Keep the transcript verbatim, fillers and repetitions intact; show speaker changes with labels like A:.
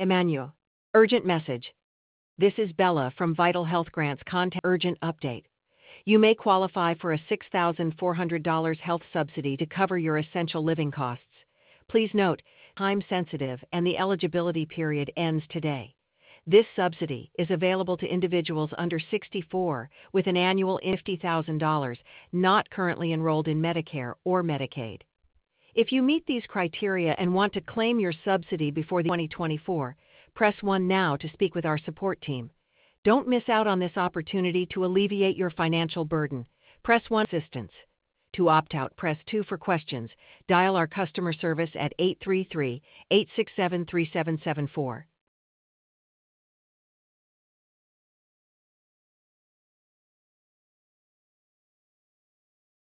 A: Emmanuel. Urgent message. This is Bella from Vital Health Grants Contact Urgent Update. You may qualify for a six thousand four hundred dollars health subsidy to cover your essential living costs. Please note, time sensitive and the eligibility period ends today. This subsidy is available to individuals under sixty-four with an annual fifty thousand dollars not currently enrolled in Medicare or Medicaid. If you meet these criteria and want to claim your subsidy before the twenty twenty-four, press one now to speak with our support team. Don't miss out on this opportunity to alleviate your financial burden. Press one assistance. To opt out, press two for questions. Dial our customer service at eight three three, eight six seven, three seven seven four.